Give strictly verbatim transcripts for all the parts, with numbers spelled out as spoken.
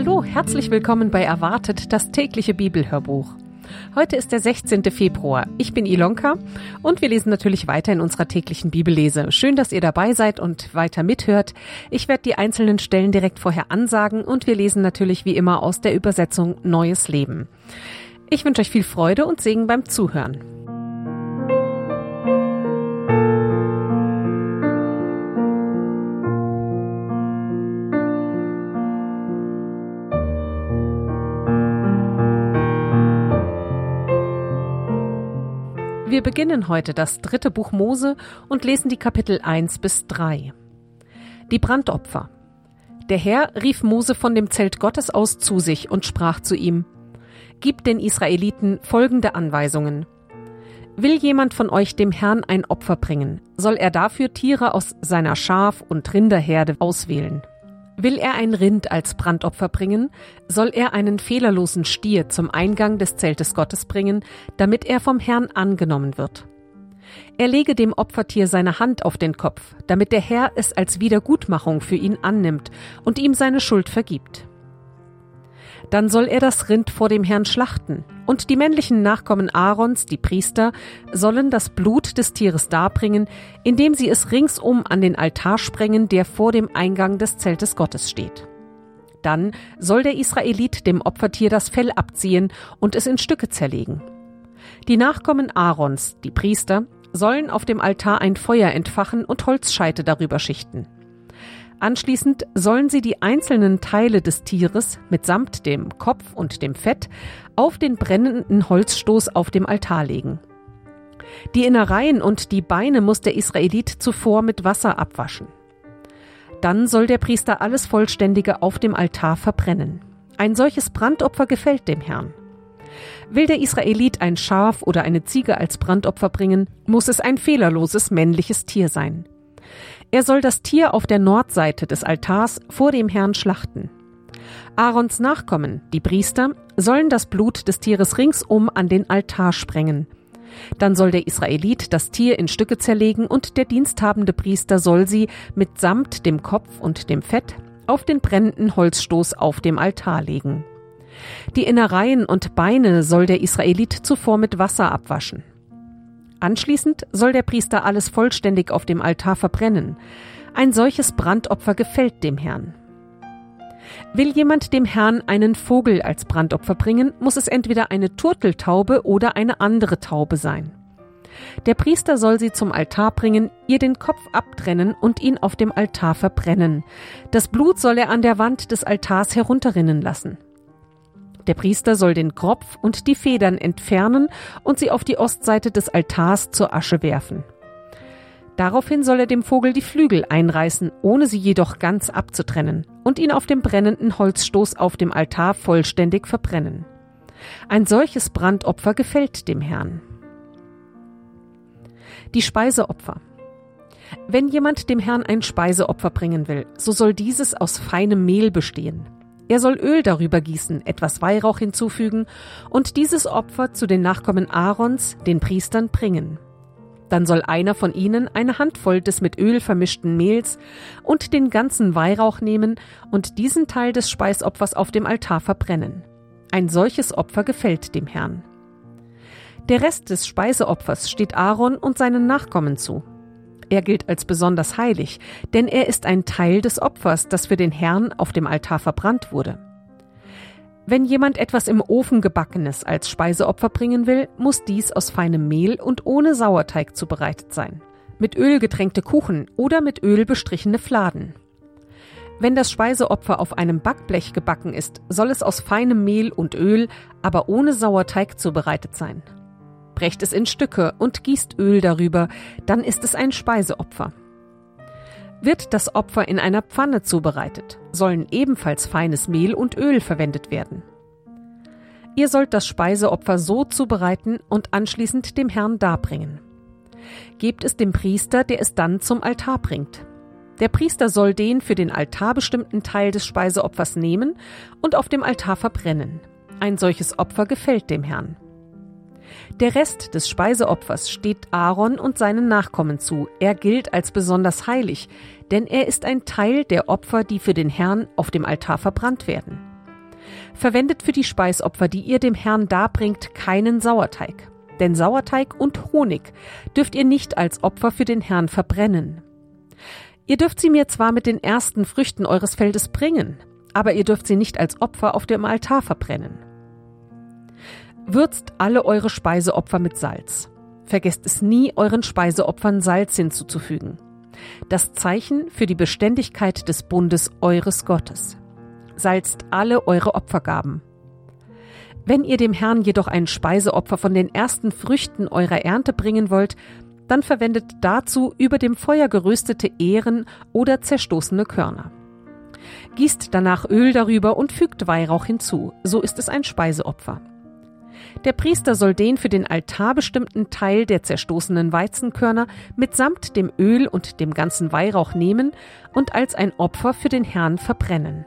Hallo, herzlich willkommen bei Erwartet, das tägliche Bibelhörbuch. Heute ist der sechzehnte Februar. Ich bin Ilonka und wir lesen natürlich weiter in unserer täglichen Bibellese. Schön, dass ihr dabei seid und weiter mithört. Ich werde die einzelnen Stellen direkt vorher ansagen und wir lesen natürlich wie immer aus der Übersetzung Neues Leben. Ich wünsche euch viel Freude und Segen beim Zuhören. Wir beginnen heute das dritte Buch Mose und lesen die Kapitel eins bis drei. Die Brandopfer. Der Herr rief Mose von dem Zelt Gottes aus zu sich und sprach zu ihm: Gib den Israeliten folgende Anweisungen. Will jemand von euch dem Herrn ein Opfer bringen, soll er dafür Tiere aus seiner Schaf- und Rinderherde auswählen. Will er ein Rind als Brandopfer bringen, soll er einen fehlerlosen Stier zum Eingang des Zeltes Gottes bringen, damit er vom Herrn angenommen wird. Er lege dem Opfertier seine Hand auf den Kopf, damit der Herr es als Wiedergutmachung für ihn annimmt und ihm seine Schuld vergibt. Dann soll er das Rind vor dem Herrn schlachten, und die männlichen Nachkommen Aarons, die Priester, sollen das Blut des Tieres darbringen, indem sie es ringsum an den Altar sprengen, der vor dem Eingang des Zeltes Gottes steht. Dann soll der Israelit dem Opfertier das Fell abziehen und es in Stücke zerlegen. Die Nachkommen Aarons, die Priester, sollen auf dem Altar ein Feuer entfachen und Holzscheite darüber schichten. Anschließend sollen sie die einzelnen Teile des Tieres mitsamt dem Kopf und dem Fett auf den brennenden Holzstoß auf dem Altar legen. Die Innereien und die Beine muss der Israelit zuvor mit Wasser abwaschen. Dann soll der Priester alles Vollständige auf dem Altar verbrennen. Ein solches Brandopfer gefällt dem Herrn. Will der Israelit ein Schaf oder eine Ziege als Brandopfer bringen, muss es ein fehlerloses männliches Tier sein. Er soll das Tier auf der Nordseite des Altars vor dem Herrn schlachten. Aarons Nachkommen, die Priester, sollen das Blut des Tieres ringsum an den Altar sprengen. Dann soll der Israelit das Tier in Stücke zerlegen und der diensthabende Priester soll sie mitsamt dem Kopf und dem Fett auf den brennenden Holzstoß auf dem Altar legen. Die Innereien und Beine soll der Israelit zuvor mit Wasser abwaschen. Anschließend soll der Priester alles vollständig auf dem Altar verbrennen. Ein solches Brandopfer gefällt dem Herrn. Will jemand dem Herrn einen Vogel als Brandopfer bringen, muss es entweder eine Turteltaube oder eine andere Taube sein. Der Priester soll sie zum Altar bringen, ihr den Kopf abtrennen und ihn auf dem Altar verbrennen. Das Blut soll er an der Wand des Altars herunterrinnen lassen. Der Priester soll den Kropf und die Federn entfernen und sie auf die Ostseite des Altars zur Asche werfen. Daraufhin soll er dem Vogel die Flügel einreißen, ohne sie jedoch ganz abzutrennen, und ihn auf dem brennenden Holzstoß auf dem Altar vollständig verbrennen. Ein solches Brandopfer gefällt dem Herrn. Die Speiseopfer. Wenn jemand dem Herrn ein Speiseopfer bringen will, so soll dieses aus feinem Mehl bestehen. Er soll Öl darüber gießen, etwas Weihrauch hinzufügen und dieses Opfer zu den Nachkommen Aarons, den Priestern, bringen. Dann soll einer von ihnen eine Handvoll des mit Öl vermischten Mehls und den ganzen Weihrauch nehmen und diesen Teil des Speisopfers auf dem Altar verbrennen. Ein solches Opfer gefällt dem Herrn. Der Rest des Speiseopfers steht Aaron und seinen Nachkommen zu. Er gilt als besonders heilig, denn er ist ein Teil des Opfers, das für den Herrn auf dem Altar verbrannt wurde. Wenn jemand etwas im Ofen Gebackenes als Speiseopfer bringen will, muss dies aus feinem Mehl und ohne Sauerteig zubereitet sein. Mit Öl getränkte Kuchen oder mit Öl bestrichene Fladen. Wenn das Speiseopfer auf einem Backblech gebacken ist, soll es aus feinem Mehl und Öl, aber ohne Sauerteig zubereitet sein. Brecht es in Stücke und gießt Öl darüber, dann ist es ein Speiseopfer. Wird das Opfer in einer Pfanne zubereitet, sollen ebenfalls feines Mehl und Öl verwendet werden. Ihr sollt das Speiseopfer so zubereiten und anschließend dem Herrn darbringen. Gebt es dem Priester, der es dann zum Altar bringt. Der Priester soll den für den Altar bestimmten Teil des Speiseopfers nehmen und auf dem Altar verbrennen. Ein solches Opfer gefällt dem Herrn. Der Rest des Speiseopfers steht Aaron und seinen Nachkommen zu. Er gilt als besonders heilig, denn er ist ein Teil der Opfer, die für den Herrn auf dem Altar verbrannt werden. Verwendet für die Speisopfer, die ihr dem Herrn darbringt, keinen Sauerteig. Denn Sauerteig und Honig dürft ihr nicht als Opfer für den Herrn verbrennen. Ihr dürft sie mir zwar mit den ersten Früchten eures Feldes bringen, aber ihr dürft sie nicht als Opfer auf dem Altar verbrennen. Würzt alle eure Speiseopfer mit Salz. Vergesst es nie, euren Speiseopfern Salz hinzuzufügen. Das Zeichen für die Beständigkeit des Bundes eures Gottes. Salzt alle eure Opfergaben. Wenn ihr dem Herrn jedoch ein Speiseopfer von den ersten Früchten eurer Ernte bringen wollt, dann verwendet dazu über dem Feuer geröstete Ähren oder zerstoßene Körner. Gießt danach Öl darüber und fügt Weihrauch hinzu, so ist es ein Speiseopfer. Der Priester soll den für den Altar bestimmten Teil der zerstoßenen Weizenkörner mitsamt dem Öl und dem ganzen Weihrauch nehmen und als ein Opfer für den Herrn verbrennen.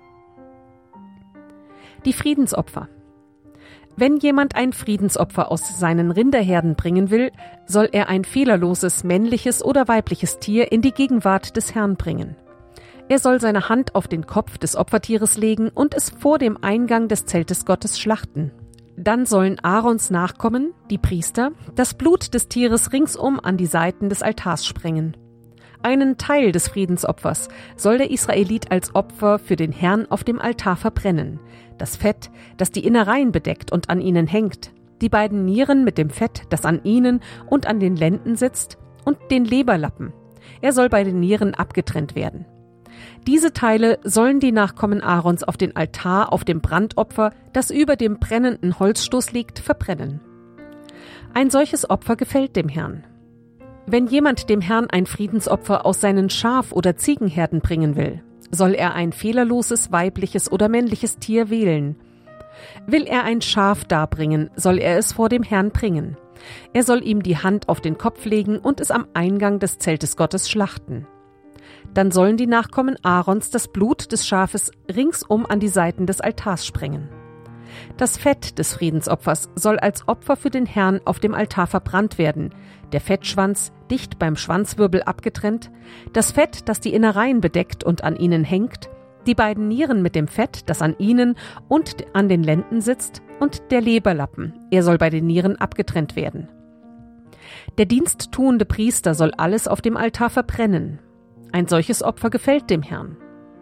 Die Friedensopfer. Wenn jemand ein Friedensopfer aus seinen Rinderherden bringen will, soll er ein fehlerloses männliches oder weibliches Tier in die Gegenwart des Herrn bringen. Er soll seine Hand auf den Kopf des Opfertieres legen und es vor dem Eingang des Zeltes Gottes schlachten. Dann sollen Aarons Nachkommen, die Priester, das Blut des Tieres ringsum an die Seiten des Altars sprengen. Einen Teil des Friedensopfers soll der Israelit als Opfer für den Herrn auf dem Altar verbrennen. Das Fett, das die Innereien bedeckt und an ihnen hängt, die beiden Nieren mit dem Fett, das an ihnen und an den Lenden sitzt, und den Leberlappen. Er soll bei den Nieren abgetrennt werden. Diese Teile sollen die Nachkommen Aarons auf den Altar auf dem Brandopfer, das über dem brennenden Holzstoß liegt, verbrennen. Ein solches Opfer gefällt dem Herrn. Wenn jemand dem Herrn ein Friedensopfer aus seinen Schaf- oder Ziegenherden bringen will, soll er ein fehlerloses weibliches oder männliches Tier wählen. Will er ein Schaf darbringen, soll er es vor dem Herrn bringen. Er soll ihm die Hand auf den Kopf legen und es am Eingang des Zeltes Gottes schlachten. Dann sollen die Nachkommen Aarons das Blut des Schafes ringsum an die Seiten des Altars sprengen. Das Fett des Friedensopfers soll als Opfer für den Herrn auf dem Altar verbrannt werden, der Fettschwanz dicht beim Schwanzwirbel abgetrennt, das Fett, das die Innereien bedeckt und an ihnen hängt, die beiden Nieren mit dem Fett, das an ihnen und an den Lenden sitzt, und der Leberlappen, er soll bei den Nieren abgetrennt werden. Der diensttuende Priester soll alles auf dem Altar verbrennen. Ein solches Opfer gefällt dem Herrn.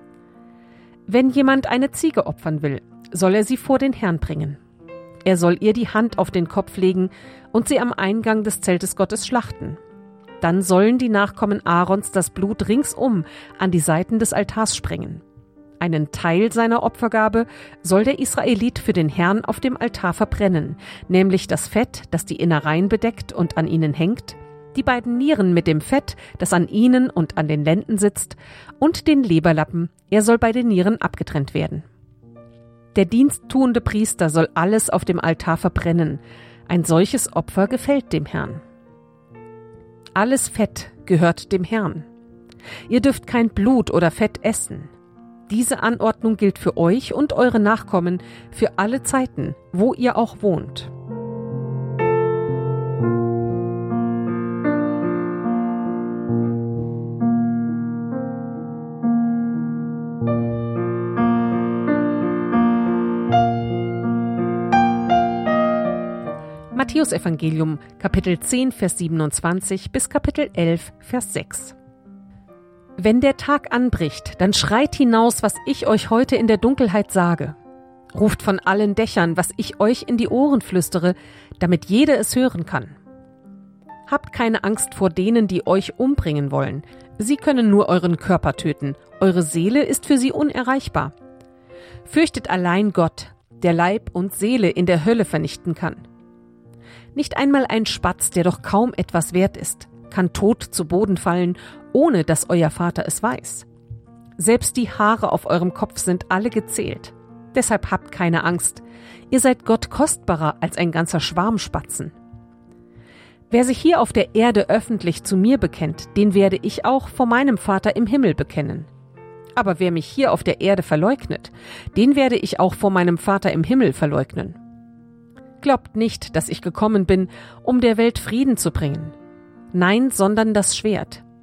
Wenn jemand eine Ziege opfern will, soll er sie vor den Herrn bringen. Er soll ihr die Hand auf den Kopf legen und sie am Eingang des Zeltes Gottes schlachten. Dann sollen die Nachkommen Aarons das Blut ringsum an die Seiten des Altars sprengen. Einen Teil seiner Opfergabe soll der Israelit für den Herrn auf dem Altar verbrennen, nämlich das Fett, das die Innereien bedeckt und an ihnen hängt, die beiden Nieren mit dem Fett, das an ihnen und an den Lenden sitzt, und den Leberlappen, er soll bei den Nieren abgetrennt werden. Der diensttuende Priester soll alles auf dem Altar verbrennen. Ein solches Opfer gefällt dem Herrn. Alles Fett gehört dem Herrn. Ihr dürft kein Blut oder Fett essen. Diese Anordnung gilt für euch und eure Nachkommen für alle Zeiten, wo ihr auch wohnt. Matthäusevangelium, Kapitel zehn, Vers siebenundzwanzig bis Kapitel elf, Vers sechs. Wenn der Tag anbricht, dann schreit hinaus, was ich euch heute in der Dunkelheit sage. Ruft von allen Dächern, was ich euch in die Ohren flüstere, damit jeder es hören kann. Habt keine Angst vor denen, die euch umbringen wollen. Sie können nur euren Körper töten. Eure Seele ist für sie unerreichbar. Fürchtet allein Gott, der Leib und Seele in der Hölle vernichten kann. Nicht einmal ein Spatz, der doch kaum etwas wert ist, kann tot zu Boden fallen, ohne dass euer Vater es weiß. Selbst die Haare auf eurem Kopf sind alle gezählt. Deshalb habt keine Angst. Ihr seid Gott kostbarer als ein ganzer Schwarm Spatzen. Wer sich hier auf der Erde öffentlich zu mir bekennt, den werde ich auch vor meinem Vater im Himmel bekennen. Aber wer mich hier auf der Erde verleugnet, den werde ich auch vor meinem Vater im Himmel verleugnen. Glaubt nicht, dass ich gekommen bin, um der Welt Frieden zu bringen. Nein, sondern das Schwert.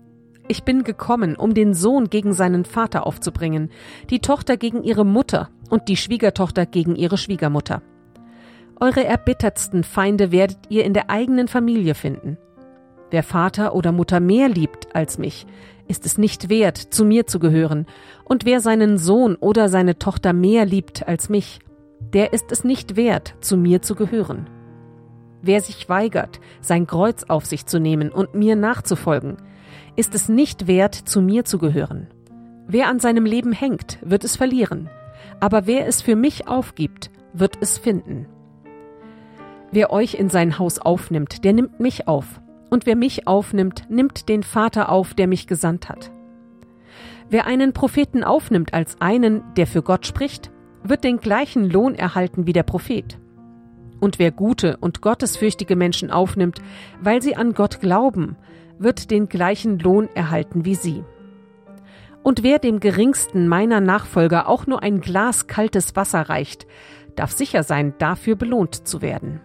Ich bin gekommen, um den Sohn gegen seinen Vater aufzubringen, die Tochter gegen ihre Mutter und die Schwiegertochter gegen ihre Schwiegermutter. Eure erbittertsten Feinde werdet ihr in der eigenen Familie finden. Wer Vater oder Mutter mehr liebt als mich, ist es nicht wert, zu mir zu gehören. Und wer seinen Sohn oder seine Tochter mehr liebt als mich, der ist es nicht wert, zu mir zu gehören. Wer sich weigert, sein Kreuz auf sich zu nehmen und mir nachzufolgen, ist es nicht wert, zu mir zu gehören. Wer an seinem Leben hängt, wird es verlieren. Aber wer es für mich aufgibt, wird es finden. Wer euch in sein Haus aufnimmt, der nimmt mich auf. Und wer mich aufnimmt, nimmt den Vater auf, der mich gesandt hat. Wer einen Propheten aufnimmt als einen, der für Gott spricht, wird den gleichen Lohn erhalten wie der Prophet. Und wer gute und gottesfürchtige Menschen aufnimmt, weil sie an Gott glauben, wird den gleichen Lohn erhalten wie sie. Und wer dem geringsten meiner Nachfolger auch nur ein Glas kaltes Wasser reicht, darf sicher sein, dafür belohnt zu werden.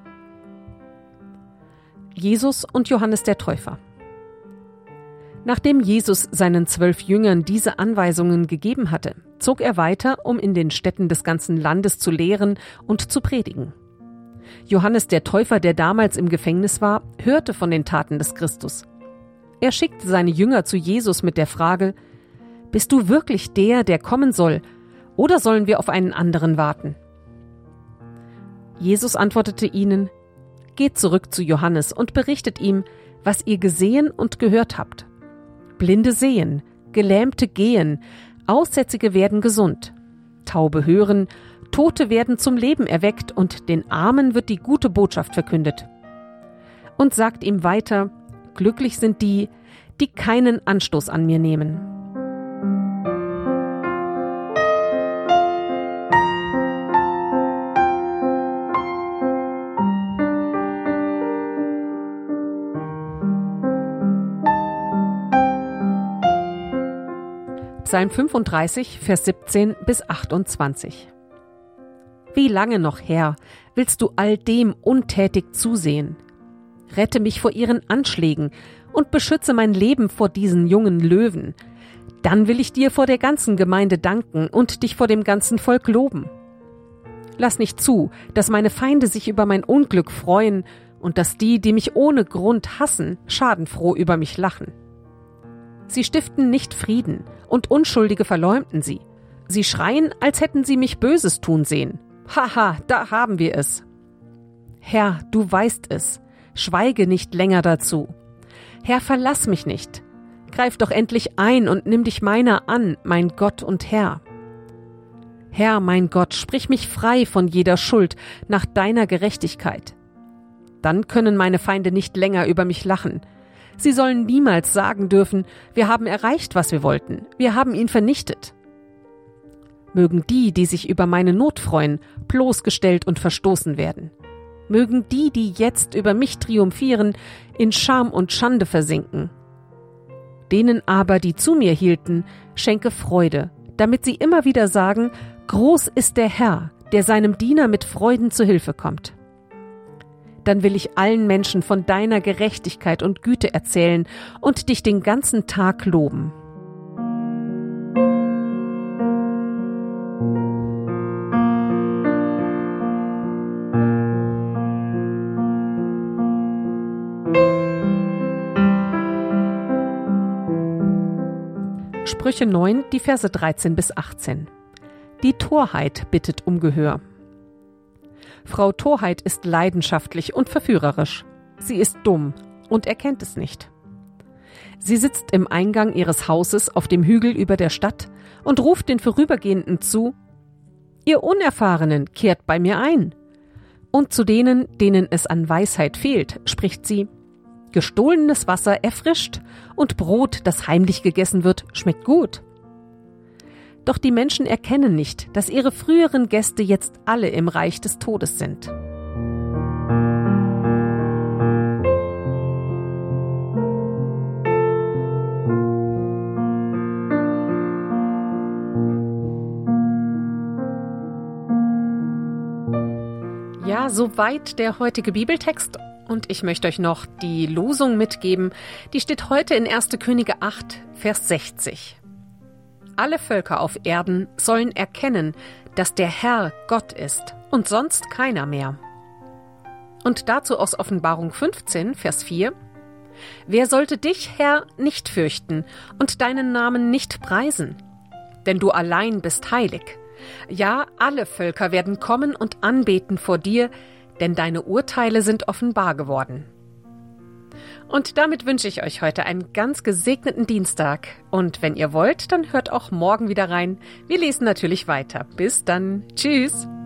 Jesus und Johannes der Täufer. Nachdem Jesus seinen zwölf Jüngern diese Anweisungen gegeben hatte, zog er weiter, um in den Städten des ganzen Landes zu lehren und zu predigen. Johannes der Täufer, der damals im Gefängnis war, hörte von den Taten des Christus. Er schickte seine Jünger zu Jesus mit der Frage: Bist du wirklich der, der kommen soll, oder sollen wir auf einen anderen warten? Jesus antwortete ihnen: Geht zurück zu Johannes und berichtet ihm, was ihr gesehen und gehört habt. Blinde sehen, Gelähmte gehen, Aussätzige werden gesund, Taube hören, Tote werden zum Leben erweckt und den Armen wird die gute Botschaft verkündet. Und sagt ihm weiter: Glücklich sind die, die keinen Anstoß an mir nehmen. Psalm fünfunddreißig, Vers siebzehn bis achtundzwanzig. Wie lange noch, Herr, willst du all dem untätig zusehen? Rette mich vor ihren Anschlägen und beschütze mein Leben vor diesen jungen Löwen. Dann will ich dir vor der ganzen Gemeinde danken und dich vor dem ganzen Volk loben. Lass nicht zu, dass meine Feinde sich über mein Unglück freuen und dass die, die mich ohne Grund hassen, schadenfroh über mich lachen. Sie stiften nicht Frieden, und Unschuldige verleumden sie. Sie schreien, als hätten sie mich Böses tun sehen. Haha, da haben wir es. Herr, du weißt es. Schweige nicht länger dazu. Herr, verlass mich nicht. Greif doch endlich ein und nimm dich meiner an, mein Gott und Herr. Herr, mein Gott, sprich mich frei von jeder Schuld nach deiner Gerechtigkeit. Dann können meine Feinde nicht länger über mich lachen. Sie sollen niemals sagen dürfen: Wir haben erreicht, was wir wollten. Wir haben ihn vernichtet. Mögen die, die sich über meine Not freuen, bloßgestellt und verstoßen werden. Mögen die, die jetzt über mich triumphieren, in Scham und Schande versinken. Denen aber, die zu mir hielten, schenke Freude, damit sie immer wieder sagen: Groß ist der Herr, der seinem Diener mit Freuden zu Hilfe kommt. Dann will ich allen Menschen von deiner Gerechtigkeit und Güte erzählen und dich den ganzen Tag loben. Sprüche neun, die Verse dreizehn bis achtzehn. Die Torheit bittet um Gehör. Frau Torheit ist leidenschaftlich und verführerisch. Sie ist dumm und erkennt es nicht. Sie sitzt im Eingang ihres Hauses auf dem Hügel über der Stadt und ruft den Vorübergehenden zu: Ihr Unerfahrenen, kehrt bei mir ein. Und zu denen, denen es an Weisheit fehlt, spricht sie: Gestohlenes Wasser erfrischt und Brot, das heimlich gegessen wird, schmeckt gut. Doch die Menschen erkennen nicht, dass ihre früheren Gäste jetzt alle im Reich des Todes sind. Ja, soweit der heutige Bibeltext. Und ich möchte euch noch die Losung mitgeben. Die steht heute in erster Könige acht, Vers sechzig. Alle Völker auf Erden sollen erkennen, dass der Herr Gott ist und sonst keiner mehr. Und dazu aus Offenbarung fünfzehn, Vers vier. Wer sollte dich, Herr, nicht fürchten und deinen Namen nicht preisen? Denn du allein bist heilig. Ja, alle Völker werden kommen und anbeten vor dir, denn deine Urteile sind offenbar geworden. Und damit wünsche ich euch heute einen ganz gesegneten Dienstag. Und wenn ihr wollt, dann hört auch morgen wieder rein. Wir lesen natürlich weiter. Bis dann. Tschüss.